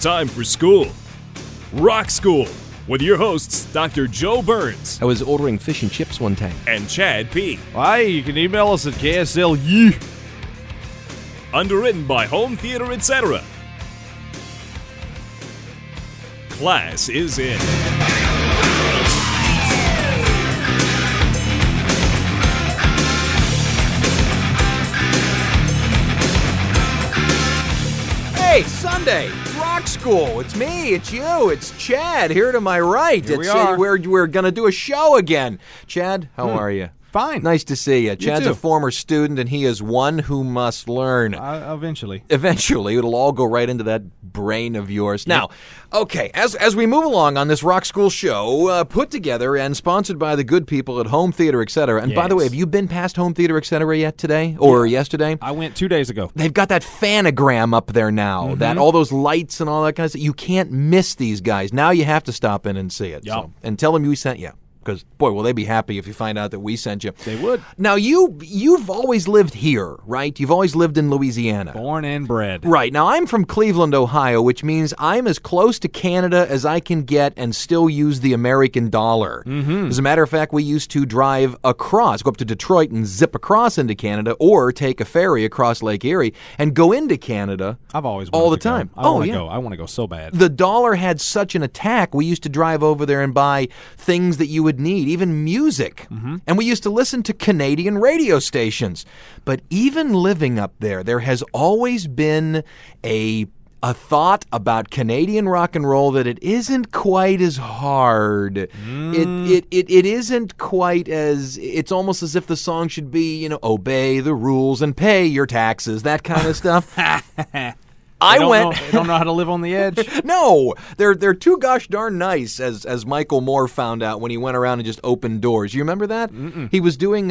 time for school. Rock School with your hosts, Dr. Joe Burns I was ordering fish and chips one time. and Chad P. Hi, you can email us at KSLU. Underwritten by Home Theater, etc. Class is in. Hey, Sunday, Rock School. It's me, it's you, it's Chad here to my right. Here we are. We're going to do a show again. Chad, how are you? Fine. Nice to see you. Chad's too. a former student, and he is one who must learn. Eventually. Eventually, it'll all go right into that brain of yours. Now, okay, as we move along on this Rock School show, put together and sponsored by the good people at Home Theater, etc. And by the way, Yes. have you been past Home Theater, etc. yet today or yesterday? I went 2 days ago. They've got that fanagram up there now, that all those lights and all that kind of stuff. You can't miss these guys. Now you have to stop in and see it. Yep. So, and tell them we sent you. Because, boy, will they be happy if you find out that we sent you. They would. Now, you've always lived here, right? You've always lived in Louisiana. Born and bred. Right. Now, I'm from Cleveland, Ohio, which means I'm as close to Canada as I can get and still use the American dollar. As a matter of fact, we used to drive across, go up to Detroit and zip across into Canada, or take a ferry across Lake Erie and go into Canada. I've always all wanted the to go. time. I want to yeah. go. I want to go so bad. The dollar had such an attack, we used to drive over there and buy things that you would need, even music. And we used to listen to Canadian radio stations. But even living up there, there has always been a thought about Canadian rock and roll that it isn't quite as hard. It isn't quite as, it's almost as if the song should be, obey the rules and pay your taxes, that kind of stuff. They don't know how to live on the edge. No, they're too gosh darn nice, as Michael Moore found out when he went around and just opened doors. You remember that? He was doing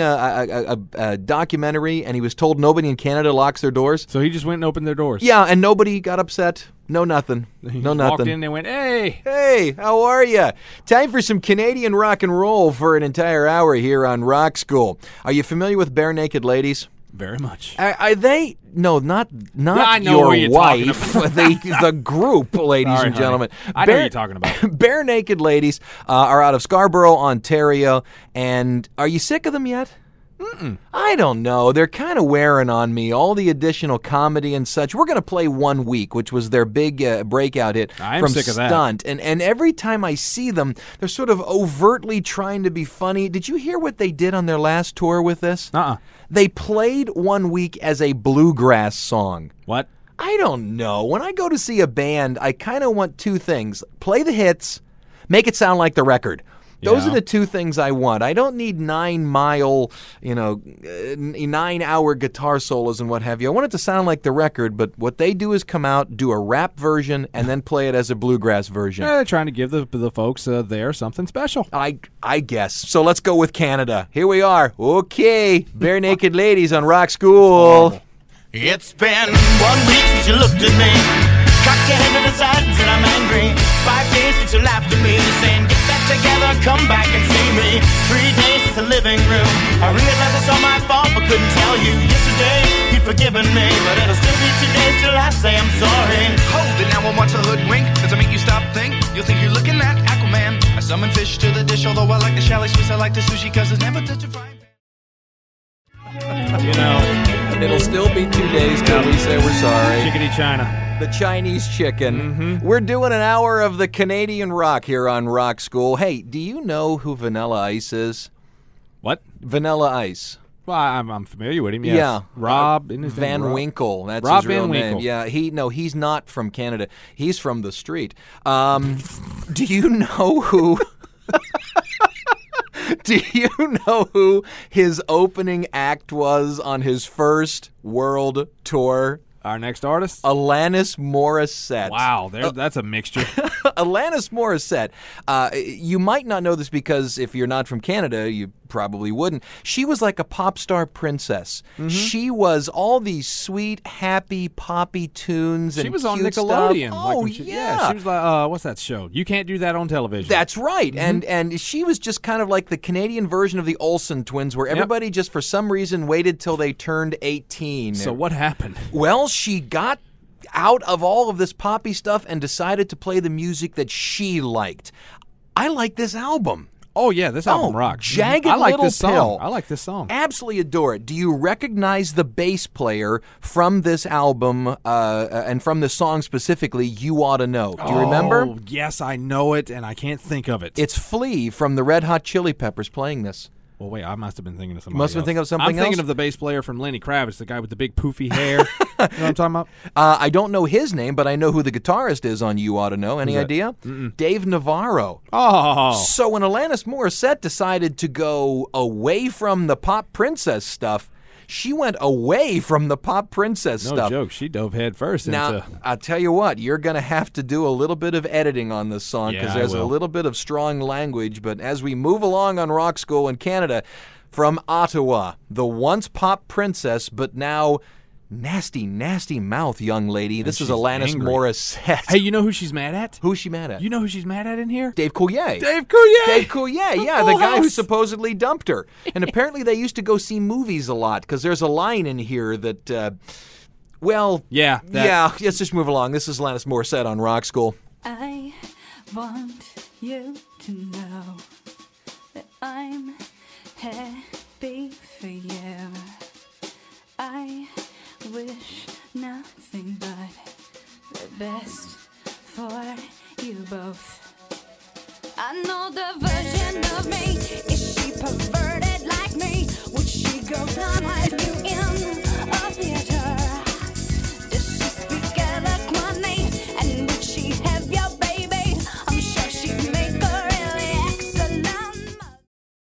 a documentary, and he was told nobody in Canada locks their doors. So he just went and opened their doors. Yeah, and nobody got upset. No nothing. No nothing. Walked in and they went, hey. Hey, how are you? Time for some Canadian rock and roll for an entire hour here on Rock School. Are you familiar with Bare Naked Ladies? Very much. Are they? No, not I know your what you're talking wife. the group, ladies Sorry, and honey. gentlemen. I know what you're talking about. Bare Naked Ladies are out of Scarborough, Ontario. And are you sick of them yet? I don't know. They're kind of wearing on me. All the additional comedy and such. We're going to play 1 Week, which was their big breakout hit I am from sick of that. Stunt. And every time I see them, they're sort of overtly trying to be funny. Did you hear what they did on their last tour with this? They played 1 Week as a bluegrass song. What? I don't know. When I go to see a band, I kind of want two things. Play the hits, make it sound like the record. Those Yeah. are the two things I want. I don't need 9-mile, 9-hour guitar solos and what have you. I want it to sound like the record, but what they do is come out, do a rap version, and then play it as a bluegrass version. They're trying to give the folks there something special. I guess. So let's go with Canada. Here we are. Okay. Bare Naked Ladies on Rock School. It's been 1 week since you looked at me. Cock your head to the side and said I'm angry. 5 days since you laughed at me, saying get that together, come back and see me. 3 days since the living room. I realized it's all my fault, but couldn't tell you. Yesterday you'd forgiven me, but it'll still be 2 days till I say I'm sorry. Hold it now, I want to hoodwink. Does it make you stop, think? You'll think you're looking at Aquaman. I summon fish to the dish, although I like the chalet Swiss, I like the sushi, cause it's never touch a frying pan. It'll still be 2 days till we say we're sorry. Chickadee China. The Chinese chicken. We're doing an hour of the Canadian rock here on Rock School. Hey, do you know who Vanilla Ice is? What? Vanilla Ice. Well, I'm familiar with him, yes. Yeah. Rob. isn't his name Van Rob? Winkle. That's Rob his real Van name. Winkle. Yeah, he's not from Canada. He's from the street. Do you know who... Do you know who his opening act was on his first world tour? Our next artist? Alanis Morissette. Wow, that's a mixture. Alanis Morissette. You might not know this because if you're not from Canada, you probably wouldn't. She was like a pop star princess. She was all these sweet, happy, poppy tunes and She was on cute Nickelodeon. stuff. like Oh, when yeah. She was like, what's that show? You Can't Do That on Television. That's right. And she was just kind of like the Canadian version of the Olsen twins where everybody just for some reason waited till they turned 18. So what happened? Well, she got out of all of this poppy stuff and decided to play the music that she liked. I like this album. Oh, yeah, this album rocks. Jagged I like Little this Pill. song. I like this song. Absolutely adore it. Do you recognize the bass player from this album and from this song specifically, You Ought to Know? Do you remember? Oh, yes, I know it, and I can't think of it. It's Flea from the Red Hot Chili Peppers playing this. Well, wait, I must have been thinking of something. Must have been thinking of something I'm thinking else? of the bass player from Lenny Kravitz, the guy with the big poofy hair. You know what I'm talking about? I don't know his name, but I know who the guitarist is on You Ought to Know. Any Who's that? idea? Dave Navarro. Oh. So when Alanis Morissette decided to go away from the pop princess stuff, she went away from the pop princess No stuff. joke. She dove head first Now, into... I'll tell you what, you're going to have to do a little bit of editing on this song because Yeah, I there's a will. little bit of strong language. But as we move along on Rock School in Canada, from Ottawa, the once pop princess, but now nasty, nasty mouth young lady. This is she's Alanis angry. Morissette. Hey, you know who she's mad at? Who's she mad at? You know who she's mad at in here? Dave Coulier. Dave Coulier! Dave Coulier, yeah, the Full guy who House. supposedly dumped her. And apparently they used to go see movies a lot because there's a line in here that, Yeah. yeah, let's just move along. This is Alanis Morissette on Rock School. I want you to know that I'm happy for you. I wish nothing but the best for you both. I know the version of me. Is she perverted like me? Would she go down like you in a theater? Does she speak eloquently? And would she have your baby? I'm sure she'd make a really excellent mother.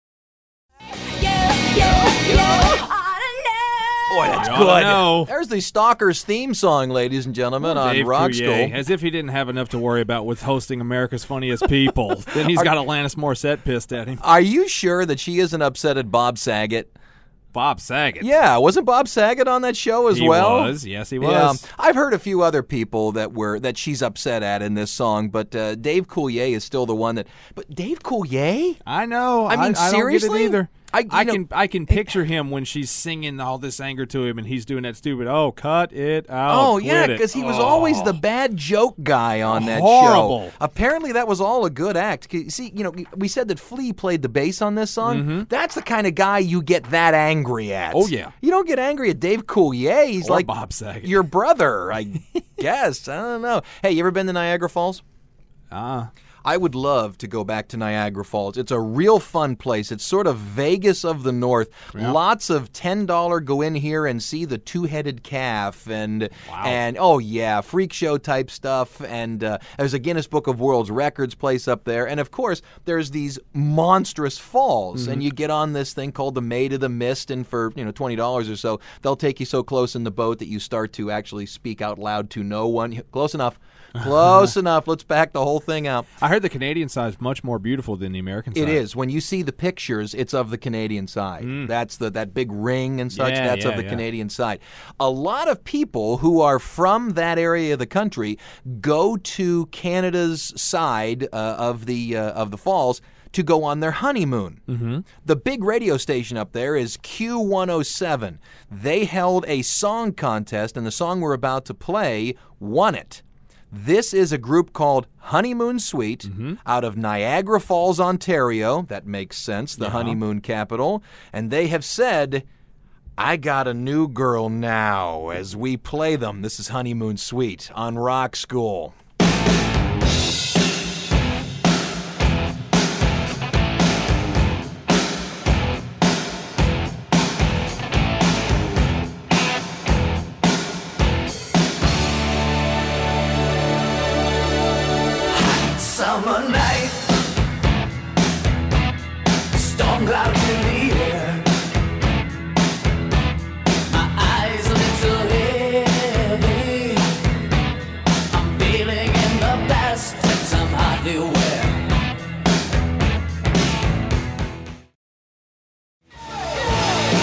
You ought to know. Boy, that's You oughta good. know. There's the Stalkers theme song, ladies and gentlemen, on Dave Rock Coulier, School. as if he didn't have enough to worry about with hosting America's Funniest People. Then he's got Alanis Morissette pissed at him. Are you sure that she isn't upset at Bob Saget? Bob Saget. Yeah, wasn't Bob Saget on that show as He well? was. Yes, he was. Yeah, I've heard a few other people that she's upset at in this song, but Dave Coulier is still the one that. But Dave Coulier? I know. I mean, I seriously? don't get it either. I- you know- I can picture him when she's singing all this anger to him, and he's doing that stupid. Oh, cut it out. Oh, yeah, quit it." because he was always the bad joke guy on that Horrible. show. Apparently, that was all a good act. See, we said that Flea played the bass on this song. That's the kind of guy you get that angry at. Oh, yeah. You don't get angry at Dave Coulier. He's Or like Bob Saget. your brother, I guess. I don't know. Hey, you ever been to Niagara Falls? I would love to go back to Niagara Falls. It's a real fun place. It's sort of Vegas of the North. Lots of $10 go in here and see the two-headed calf and oh yeah, freak show type stuff. And there's a Guinness Book of World Records place up there. And of course, there's these monstrous falls, and you get on this thing called the Maid of the Mist, and for $20 or so, they'll take you so close in the boat that you start to actually speak out loud to no one. Close enough. Close enough. Let's back the whole thing out. I heard the Canadian side is much more beautiful than the American side. It is. When you see the pictures, it's of the Canadian side. That's that big ring and such. Yeah, That's of yeah, the yeah. Canadian side. A lot of people who are from that area of the country go to Canada's side of the falls to go on their honeymoon. The big radio station up there is Q107. They held a song contest, and the song we're about to play won it. This is a group called Honeymoon Suite out of Niagara Falls, Ontario. That makes sense, the honeymoon capital. And they have said, I got a new girl now, as we play them. This is Honeymoon Suite on Rock School. Summer night, storm clouds in the air. My eyes a little heavy. I'm feeling in the best that I'm hardly wear.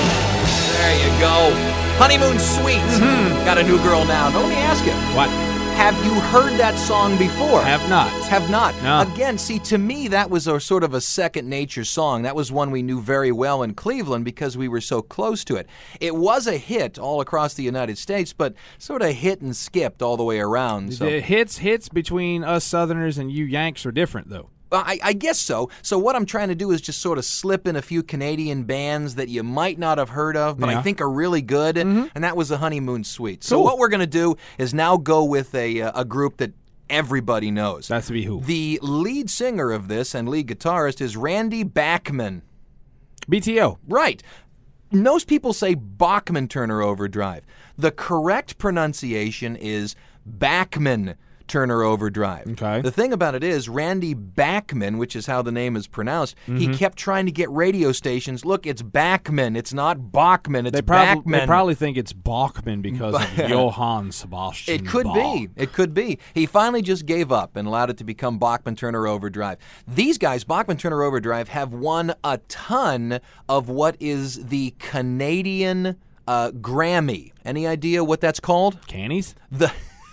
There you go. Honeymoon Suite. Got a new girl now. Now, let me ask you. What? Have you heard that song before? Have not. Have not. No. Again, see, to me, that was a sort of a second nature song. That was one we knew very well in Cleveland because we were so close to it. It was a hit all across the United States, but sort of hit and skipped all the way around. So. The hits between us Southerners and you Yanks are different, though. I guess so. So what I'm trying to do is just sort of slip in a few Canadian bands that you might not have heard of, but I think are really good, and that was the Honeymoon Suite. So what we're going to do is now go with a group that everybody knows. That's to be who? The lead singer of this and lead guitarist is Randy Bachman. BTO. Right. Most people say Bachman Turner Overdrive. The correct pronunciation is Bachman Turner Overdrive. Okay. The thing about it is, Randy Bachman, which is how the name is pronounced, he kept trying to get radio stations. Look, it's Bachman. It's not Bachman. It's Bachman. They probably think it's Bachman because of Johann Sebastian It could Bach. be. It could be. He finally just gave up and allowed it to become Bachman Turner Overdrive. These guys, Bachman Turner Overdrive, have won a ton of what is the Canadian Grammy. Any idea what that's called? Cannies? The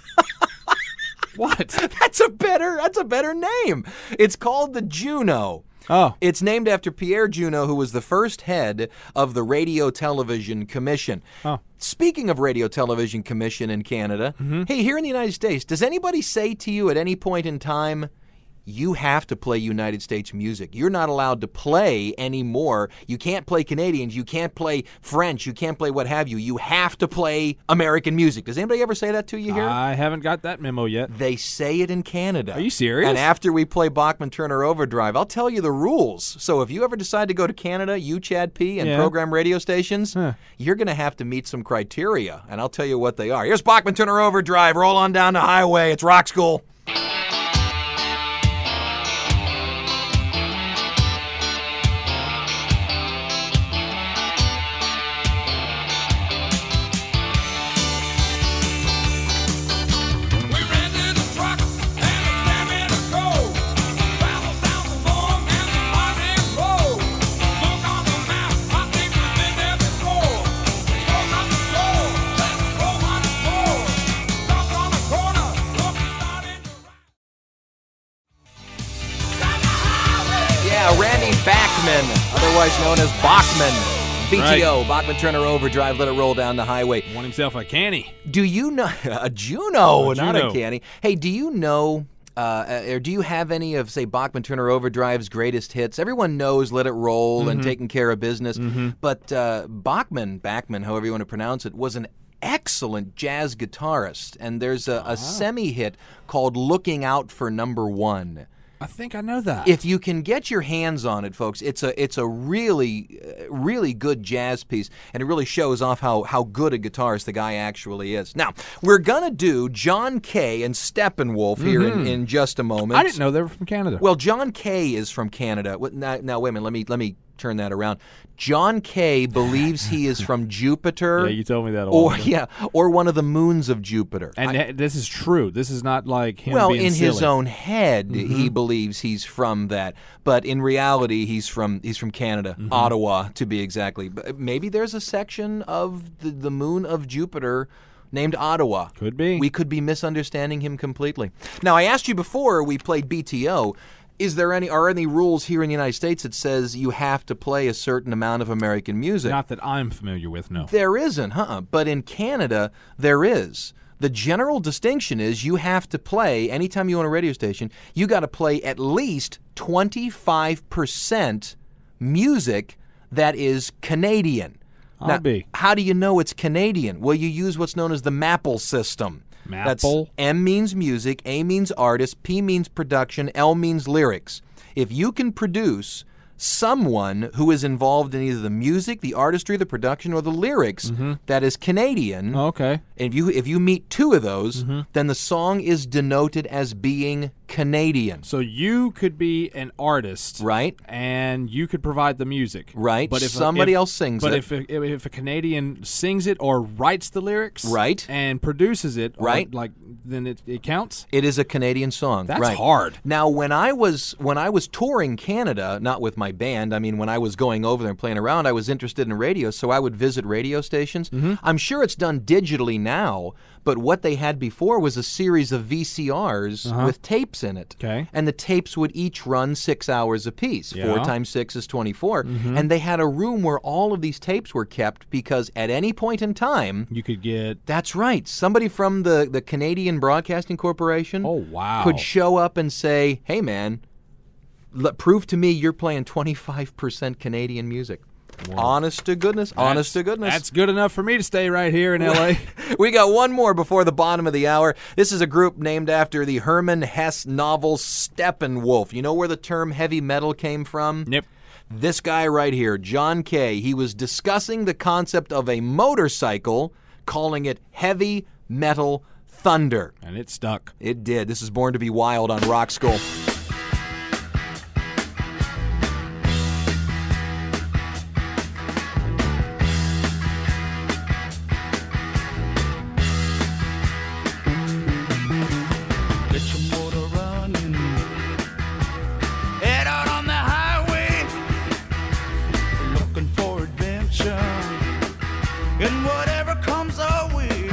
What? That's a better name. It's called the Juno. Oh. It's named after Pierre Junot, who was the first head of the Radio Television Commission. Oh. Speaking of Radio Television Commission in Canada, hey, here in the United States, does anybody say to you at any point in time, you have to play United States music? You're not allowed to play anymore. You can't play Canadians. You can't play French. You can't play what have you. You have to play American music. Does anybody ever say that to you here? I haven't got that memo yet. They say it in Canada. Are you serious? And after we play Bachman Turner Overdrive, I'll tell you the rules. So if you ever decide to go to Canada, you, Chad P., and program radio stations, you're going to have to meet some criteria, and I'll tell you what they are. Here's Bachman Turner Overdrive. Roll on down the highway. It's Rock School. Randy Bachman, otherwise known as Bachman. BTO, Right. Bachman Turner Overdrive, let it roll down the highway. Won himself a canny. Do you know, a Juno, A not a Juno. canny. Hey, do you know, or do you have any of, say, Bachman Turner Overdrive's greatest hits? Everyone knows Let It Roll and Taking Care of Business, but Bachman, however you want to pronounce it, was an excellent jazz guitarist, and there's a semi-hit called Looking Out for Number One. I think I know that. If you can get your hands on it, folks, it's a really good jazz piece, and it really shows off how good a guitarist the guy actually is. Now, we're going to do John Kay and Steppenwolf here in just a moment. I didn't know they were from Canada. Well, John Kay is from Canada. Now wait a minute. Let me turn that around. John Kay believes he is from Jupiter. Yeah, you told me that a while ago. Or one of the moons of Jupiter. And this is true. This is not like him Well, being in silly. his own head, he believes he's from that, but in reality, he's from Canada, Ottawa, to be exactly. Maybe there's a section of the moon of Jupiter named Ottawa. Could be. We could be misunderstanding him completely. Now, I asked you before we played BTO. Are any rules here in the United States that says you have to play a certain amount of American music? Not that I'm familiar with, no. There isn't, but in Canada, there is. The general distinction is you have to play, anytime you own a radio station, you got to play at least 25% music that is Canadian. Now, how do you know it's Canadian? Well, you use what's known as the MAPL system. That's MAPL? M means music, A means artist, P means production, L means lyrics. If you can produce someone who is involved in either the music, the artistry, the production, or the lyrics that is Canadian, Okay. if you meet two of those, then the song is denoted as being Canadian. So you could be an artist, Right. And you could provide the music, Right. But if Somebody else sings but it. if a Canadian sings it or writes the lyrics, Right. and produces it, Right. then it counts. It is a Canadian song. That's right. hard. Now, when I was touring Canada, not with my band, I mean, when I was going over there and playing around, I was interested in radio, so I would visit radio stations. Mm-hmm. I'm sure it's done digitally now, but what they had before was a series of VCRs with tapes in it. Okay. And the tapes would each run 6 hours apiece. Yeah. 4 times 6 is 24. And they had a room where all of these tapes were kept because at any point in time, You could get. that's right, somebody from the Canadian Broadcasting Corporation Oh, wow. could show up and say, hey, man, prove to me you're playing 25% Canadian music. Honest to goodness. Honest to goodness. That's good enough for me to stay right here in L.A. We got one more before the bottom of the hour. This is a group named after the Hermann Hesse novel Steppenwolf. You know where the term heavy metal came from? Yep. This guy right here, John Kay, he was discussing the concept of a motorcycle, calling it heavy metal thunder. And it stuck. It did. This is Born to Be Wild on Rock School. Get your motor running. Head out on the highway. Looking for adventure. And whatever comes our way.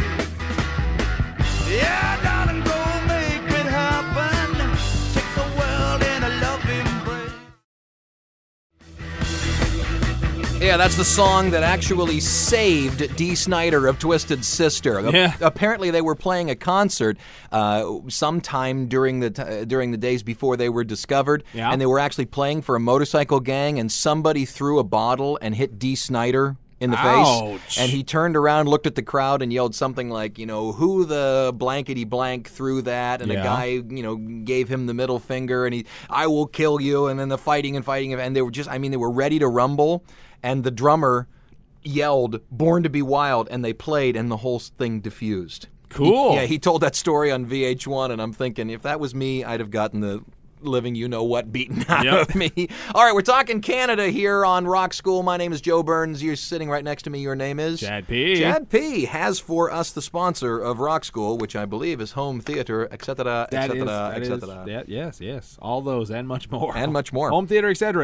Yeah, darling, go make it happen. Take the world in a loving embrace. Yeah, that's the song that actually saved Dee Snider of Twisted Sister. Yeah. Apparently, they were playing a concert sometime during the days before they were discovered, Yeah. and they were actually playing for a motorcycle gang, and somebody threw a bottle and hit Dee Snider in the Ouch. face, and he turned around, looked at the crowd, and yelled something like, who the blankety blank threw that, and a Yeah. guy, gave him the middle finger, and I will kill you, and then the fighting, and they were they were ready to rumble, and the drummer yelled, "Born to be Wild," and they played, and the whole thing diffused. Cool. He told that story on VH1, and I'm thinking, if that was me, I'd have gotten the living you-know-what beaten out Yep. of me. All right, we're talking Canada here on Rock School. My name is Joe Burns. You're sitting right next to me. Your name is? Chad P. Chad P. has for us the sponsor of Rock School, which I believe is Home Theater, etc., etc., etc. Yes. All those and much more. And much more. Home Theater, etc.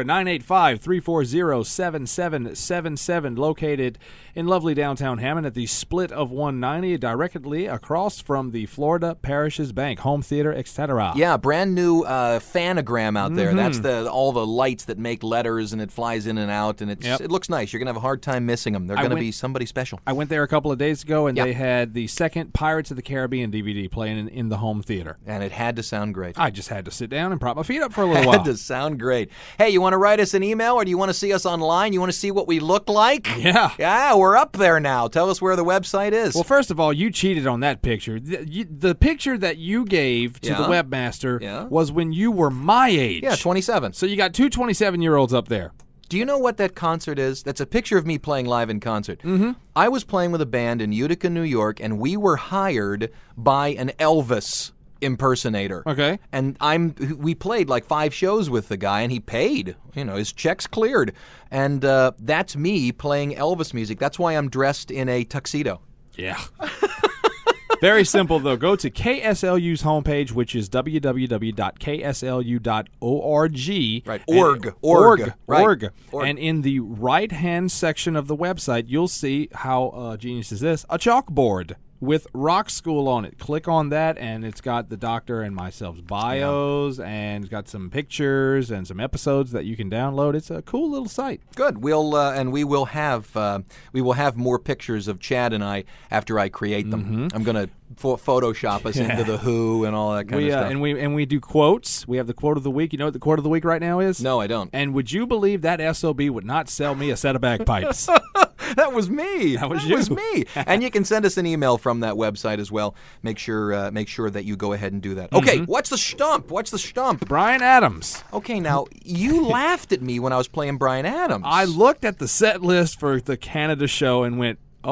985-340-7777. Located in lovely downtown Hammond at the split of 190, directly across from the Florida Parishes Bank. Home Theater, etc. Yeah, brand new phanogram out there. That's all the lights that make letters, and it flies in and out, and it looks nice. You're going to have a hard time missing them. They're going to be somebody special. I went there a couple of days ago, and Yep. they had the second Pirates of the Caribbean DVD playing in the home theater. And it had to sound great. I just had to sit down and prop my feet up for a little while. Had to sound great. Hey, you want to write us an email, or do you want to see us online? You want to see what we look like? Yeah. Yeah, we're up there now. Tell us where the website is. Well, first of all, you cheated on that picture. The picture that you gave to the Yeah. webmaster Yeah. was when you were my age. yeah, 27. So you got two 27-year-olds up there. Do you know what that concert is? That's a picture of me playing live in concert. Mm-hmm. I was playing with a band in Utica, New York, and we were hired by an Elvis impersonator. Okay. And we played like 5 shows with the guy, and he paid. His checks cleared. And that's me playing Elvis music. That's why I'm dressed in a tuxedo. Yeah. Very simple, though. Go to KSLU's homepage, which is www.kslu.org. Right. And- Org. Right. Org. Org. And in the right-hand section of the website, you'll see how genius is this, a chalkboard with Rock School on it. Click on that, and it's got the doctor and myself's bios, and it's got some pictures and some episodes that you can download. It's a cool little site. Good. We will have more pictures of Chad and I after I create them. I'm going to Photoshop us into the Who and all that kind of stuff. And we do quotes. We have the quote of the week. You know what the quote of the week right now is? No, I don't. And would you believe that SOB would not sell me a set of bagpipes? That was me. That was me. And you can send us an email from that website as well. Make sure that you go ahead and do that. Okay, what's the stump? Brian Adams. Okay, now you laughed at me when I was playing Brian Adams. I looked at the set list for the Canada show and went, oh,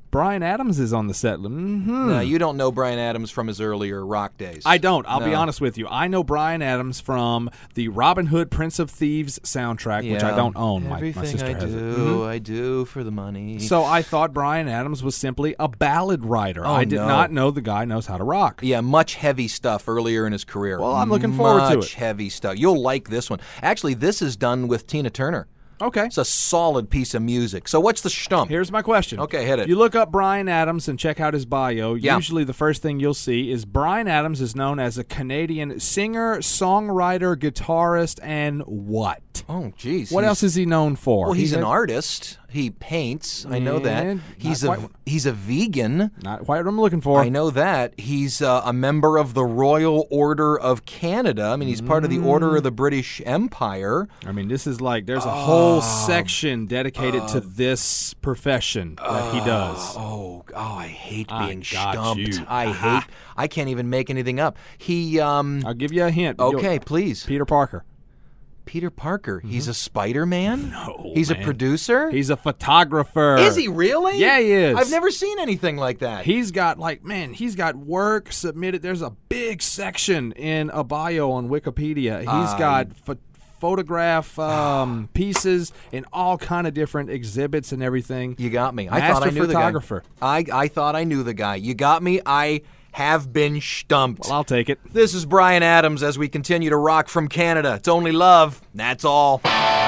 Bryan Adams is on the set. No, you don't know Bryan Adams from his earlier rock days. I don't. I'll be No. honest with you. I know Bryan Adams from the Robin Hood Prince of Thieves soundtrack, which I Yeah. don't own. My Everything sister I has it. do, I do for the money. So I thought Bryan Adams was simply a ballad writer. Oh, I did no. not know the guy knows how to rock. Yeah, much heavy stuff earlier in his career. Well, I'm looking forward to Much it. heavy stuff. You'll like this one. Actually, this is done with Tina Turner. Okay. It's a solid piece of music. So what's the stump? Here's my question. Okay, hit it. You look up Bryan Adams and check out his bio. Yeah. Usually the first thing you'll see is Bryan Adams is known as a Canadian singer, songwriter, guitarist, and what? Oh, geez. What else is he known for? Well, he's an a- artist. He paints. I know that. Yeah, He's not a quite- he's a vegan. Not quite what I'm looking for. I know that. He's a member of the Royal Order of Canada. I mean, he's part of the Order of the British Empire. I mean, this is like there's a whole section dedicated to this profession that he does. I hate I being got stumped. you. I can't even make anything up. He I'll give you a hint. okay, please. Peter Parker. Peter Parker. He's a Spider-Man? No, He's man. a producer? He's a photographer. Is he really? Yeah, he is. I've never seen anything like that. He's got he's got work submitted. There's a big section in a bio on Wikipedia. He's got photograph pieces in all kind of different exhibits and everything. You got me. I Master thought I knew photographer. the guy. I thought I knew the guy. You got me. I have been stumped. Well, I'll take it. This is Bryan Adams as we continue to rock from Canada. It's only love. That's all.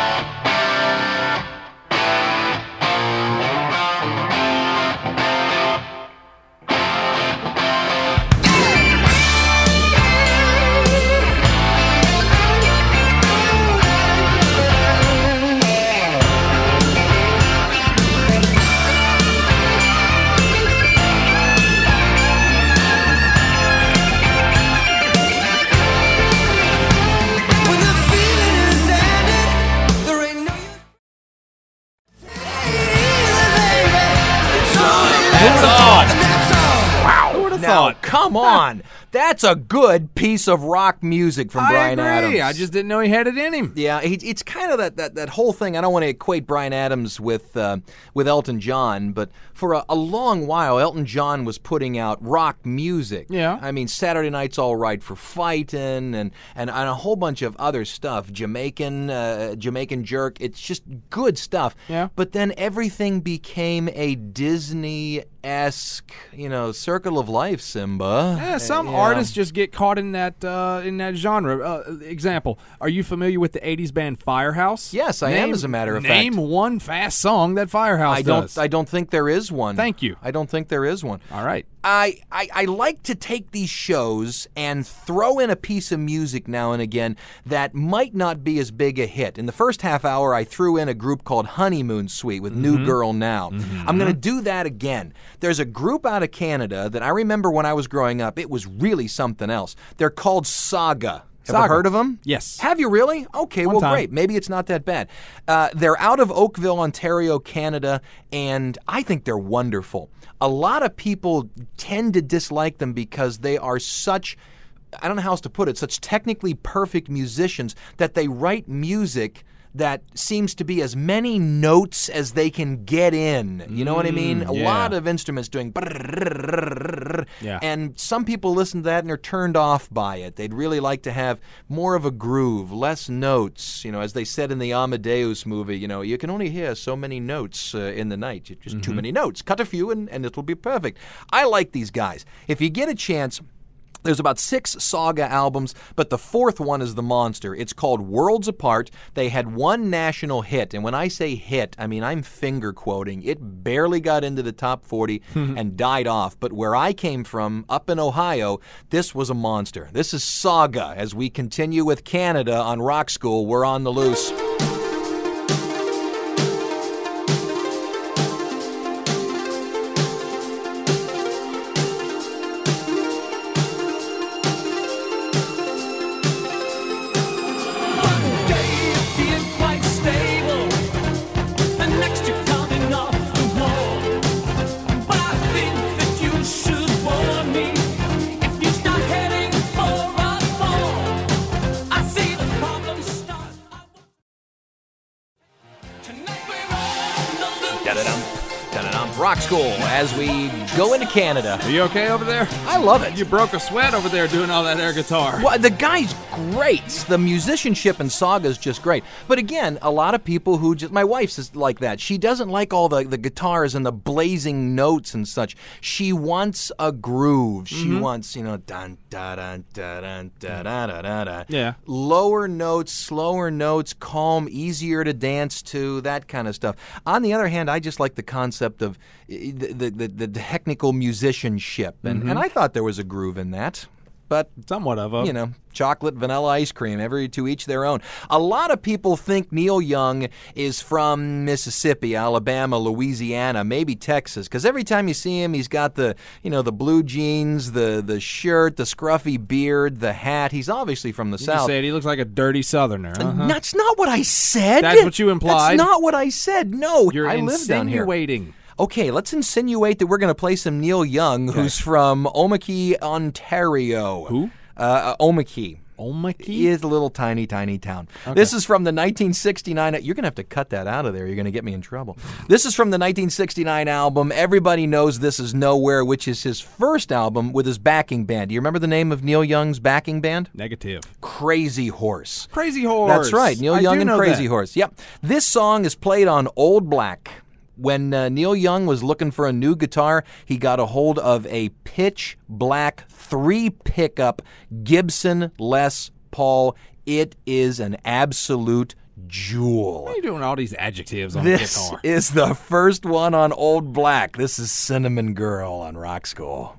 When the feeling is ended, there ain't no That's all. that's all. Who would have Now, thought? come on. That's a good piece of rock music from Bryan I agree. Adams. I just didn't know he had it in him. Yeah, it's kind of that whole thing. I don't want to equate Bryan Adams with Elton John, but for a long while, Elton John was putting out rock music. Yeah. I mean, Saturday Night's All Right for Fightin' and a whole bunch of other stuff. Jamaican Jerk. It's just good stuff. Yeah. But then everything became a Disney-esque, circle of life, Simba. Yeah, some artists just get caught in that genre. Example: are you familiar with the '80s band Firehouse? Yes, I am, as a matter of fact. Name one fast song that Firehouse does. I don't think there is one. Thank you. I don't think there is one. All right. I like to take these shows and throw in a piece of music now and again that might not be as big a hit. In the first half hour, I threw in a group called Honeymoon Suite with New Girl Now. I'm going to do that again. There's a group out of Canada that I remember when I was growing up. It was really something else. They're called Saga. Ever Saga. heard of them? Yes. Have you really? Okay, One well, time. great. Maybe it's not that bad. They're out of Oakville, Ontario, Canada, and I think they're wonderful. A lot of people tend to dislike them because they are such, I don't know how else to put it, such technically perfect musicians that they write music that seems to be as many notes as they can get in. You know what I mean? A yeah. lot of instruments doing Yeah. and some people listen to that and are turned off by it. They'd really like to have more of a groove, less notes. As they said in the Amadeus movie, you can only hear so many notes in the night. Just too many notes. Cut a few and it'll be perfect. I like these guys. If you get a chance, there's about 6 Saga albums, but the 4th one is the monster. It's called Worlds Apart. They had one national hit, and when I say hit, I mean I'm finger quoting. It barely got into the top 40 and died off, but where I came from, up in Ohio, this was a monster. This is Saga. As we continue with Canada on Rock School, we're on the loose. Rock School as we go into Canada. Are you okay over there? I love it. You broke a sweat over there doing all that air guitar. Well, the guy's great. The musicianship in Saga is just great. But again, a lot of people who just... My wife's is like that. She doesn't like all the guitars and the blazing notes and such. She wants a groove. She wants, dun, dun, dun, dun, dun, dun, dun, dun, dun. Yeah. Lower notes, slower notes, calm, easier to dance to, that kind of stuff. On the other hand, I just like the concept of the technical musicianship. And I thought there was a groove in that. But, somewhat of a... chocolate, vanilla ice cream, every to each their own. A lot of people think Neil Young is from Mississippi, Alabama, Louisiana, maybe Texas, because every time you see him, he's got the blue jeans, the shirt, the scruffy beard, the hat. He's obviously from the You South. said he looks like a dirty Southerner. That's not what I said. That's what you implied. That's not what I said. No, You're I live down here. insinuating. Okay, let's insinuate that we're going to play some Neil Young, who's from Omakey, Ontario. Who? Omakey. Omakey? Is a little tiny town. This is from the 1969... You're going to have to cut that out of there. You're going to get me in trouble. This is from the 1969 album. Everybody knows This Is Nowhere, which is his first album with his backing band. Do you remember the name of Neil Young's backing band? Negative. Crazy Horse. Crazy Horse. That's right, Neil Young and Crazy that. Horse. Yep. This song is played on Old Black. When Neil Young was looking for a new guitar, he got a hold of a pitch black 3-pickup Gibson Les Paul. It is an absolute jewel. Why are you doing all these adjectives on This the guitar? is the first one on Old Black. This is Cinnamon Girl on Rock School.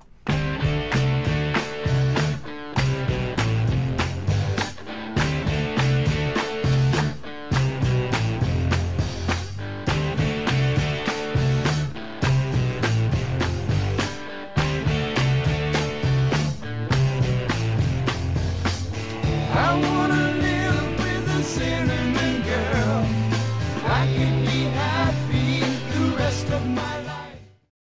I wanna live with a cinnamon girl. I can be happy the rest of my life.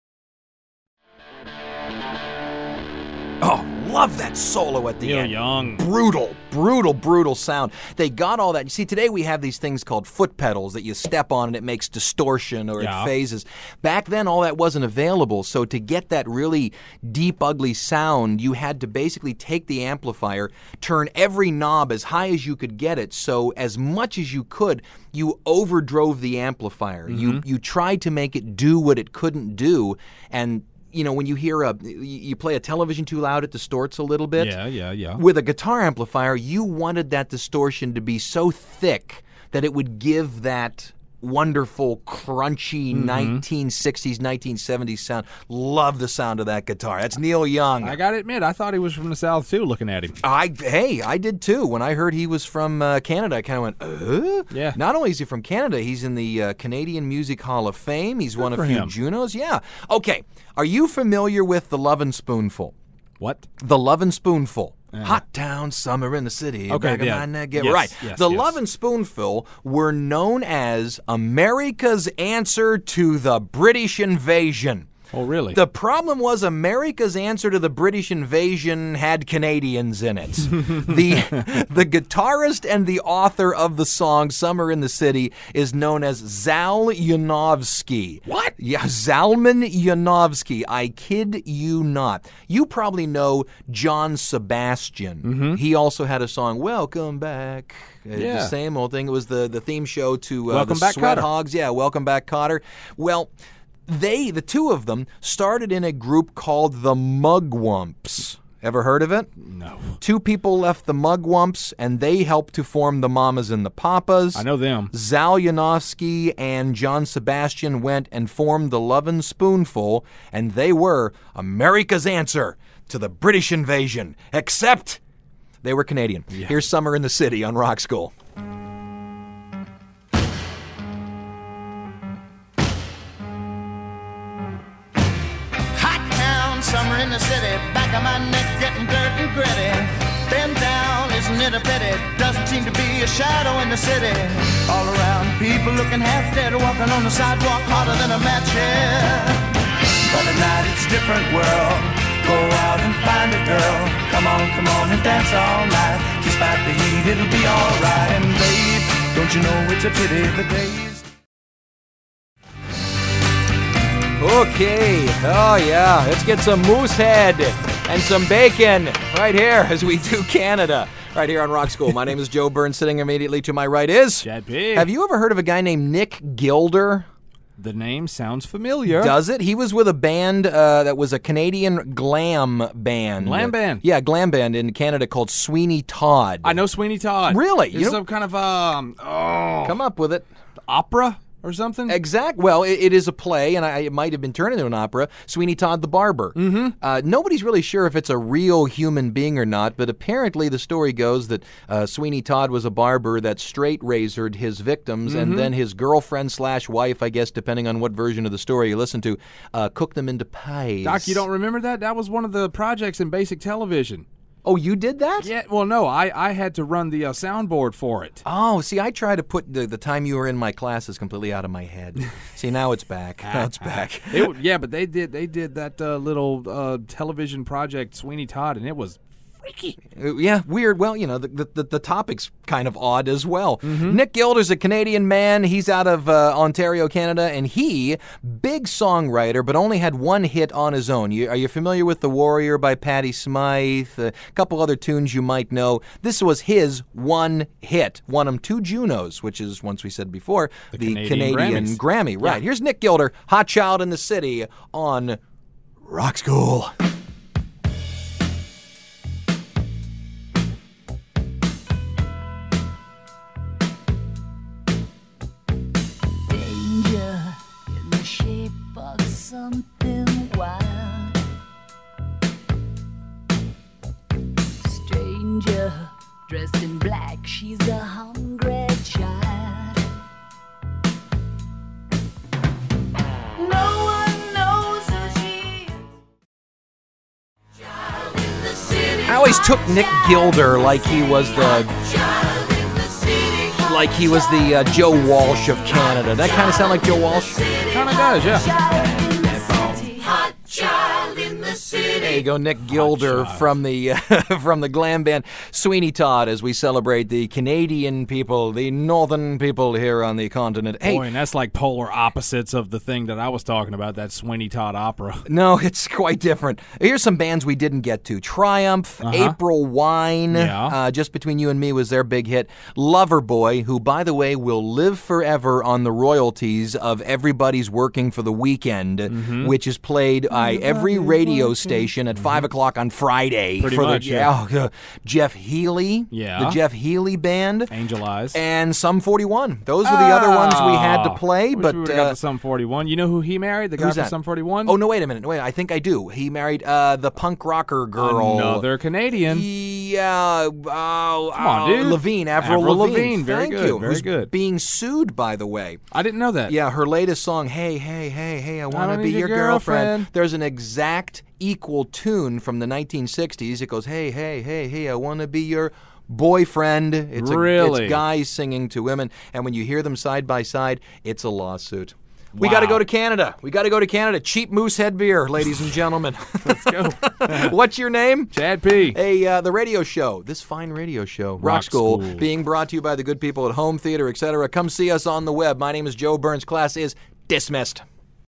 Oh, love that solo at the Neil end. Young. Brutal sound. They got all that. You see, today we have these things called foot pedals that you step on and it makes distortion or it phases. Back then, all that wasn't available. So to get that really deep, ugly sound, you had to basically take the amplifier, turn every knob as high as you could get it. So as much as you could, you overdrove the amplifier. You tried to make it do what it couldn't do. And when you hear you play a television too loud, it distorts a little bit. Yeah. With a guitar amplifier, you wanted that distortion to be so thick that it would give that wonderful, crunchy 1960s, 1970s sound. Love the sound of that guitar. That's Neil Young. I gotta admit, I thought he was from the South, too, looking at him. I did too. When I heard he was from Canada, I kind of went, Yeah. Not only is he from Canada, he's in the Canadian Music Hall of Fame. He's won a for few him. Junos. Yeah. Okay. Are you familiar with The Lovin' Spoonful? What? The Lovin' Spoonful. Hot town, summer in the city. Okay, back of yeah. my neck, get Yes, right. yes, The yes. Lovin' Spoonful were known as America's answer to the British invasion. Oh, really? The problem was America's answer to the British invasion had Canadians in it. The guitarist and the author of the song Summer in the City is known as Zal Yanovsky. What? Yeah, Zalman Yanovsky. I kid you not. You probably know John Sebastian. He also had a song, Welcome Back. Yeah. The same old thing. It was the theme show to Welcome the Back, Sweat Kotter. Hogs. Yeah, Welcome Back, Cotter. Well, the two of them, started in a group called the Mugwumps. Ever heard of it? No. Two people left the Mugwumps, and they helped to form the Mamas and the Papas. I know them. Zal Yanovsky and John Sebastian went and formed the Lovin' Spoonful, and they were America's answer to the British invasion, except they were Canadian. Yeah. Here's Summer in the City on Rock School. Hot town, summer in the city, back of my neck getting dirt and gritty. Bend down, isn't it a pity? Doesn't seem to be a shadow in the city. All around, people looking half dead, walking on the sidewalk harder than a match here. But at night it's a different world. Go out and find a girl. Come on and dance all night. Despite the heat, it'll be alright. And babe, don't you know it's a pity the days. Okay. Oh, yeah. Let's get some moose head and some bacon right here as we do Canada. Right here on Rock School. My name is Joe Burns. Sitting immediately to my right is... Chad P. Have you ever heard of a guy named Nick Gilder? The name sounds familiar. Does it? He was with a band that was a Canadian glam band. Glam band? Yeah, glam band in Canada called Sweeney Todd. I know Sweeney Todd. Really? It's some kind of Come up with it. opera or something? Exact. Well, it is a play, and it might have been turned into an opera. Sweeney Todd the Barber. Mm-hmm. Nobody's really sure if it's a real human being or not, but apparently the story goes that Sweeney Todd was a barber that straight razored his victims, and then his girlfriend/wife, I guess, depending on what version of the story you listen to, cooked them into pies. Doc, you don't remember that? That was one of the projects in basic television. Oh, you did that? Yeah, well, no, I had to run the soundboard for it. Oh, see, I try to put the time you were in my classes completely out of my head. See, now it's back. Now it's back. Yeah, but they did that little television project, Sweeney Todd, and it was freaky. Yeah, weird. Well, you know, the topic's kind of odd as well. Nick Gilder's a Canadian man. He's out of Ontario, Canada, and big songwriter, but only had one hit on his own. Are you familiar with The Warrior by Patti Smythe? A couple other tunes you might know. This was his one hit. Won him 2 Junos, which is, once we said before, the Canadian Grammy. Right. Here's Nick Gilder, Hot Child in the City on Rock School. Something wild, stranger dressed in black, she's a hungry child. No one knows who she is. Child in the city. I always took Nick Gilder like he was the Joe Walsh of Canada. That kind of sound like Joe Walsh? Kind of does, yeah. There you go, Nick Gilder from the glam band Sweeney Todd, as we celebrate the Canadian people, the northern people here on the continent. Hey, boy, and that's like polar opposites of the thing that I was talking about, that Sweeney Todd opera. No, it's quite different. Here's some bands we didn't get to. Triumph, April Wine, Just Between You and Me was their big hit. Loverboy, who, by the way, will live forever on the royalties of Everybody's Working for the Weekend, which is played by every radio station at 5 o'clock on Friday. Pretty much, yeah. Jeff Healey, the Jeff Healey Band. Angel Eyes. And Sum 41. Those were the other ones we had to play. But we would have got the Sum 41. You know who he married? The guy from Sum 41? Oh, no, wait a minute. I think I do. He married the punk rocker girl. Another Canadian. Yeah. Come on, dude. Lavigne. Avril Lavigne. Very good. You. Very good. Being sued, by the way. I didn't know that. Yeah, her latest song, Hey, Hey, Hey, Hey, I Want to Be Your Girlfriend. There's an exact equal tune from the 1960s. It goes, Hey, Hey, Hey, Hey, I Want to Be Your Boyfriend. It's guys singing to women. And when you hear them side by side, it's a lawsuit. We got to go to Canada. Cheap Moosehead beer, ladies and gentlemen. Let's go. What's your name? Chad P. Hey, the radio show, this fine radio show, Rock School, being brought to you by the good people at Home Theater, etc. Come see us on the web. My name is Joe Burns. Class is dismissed.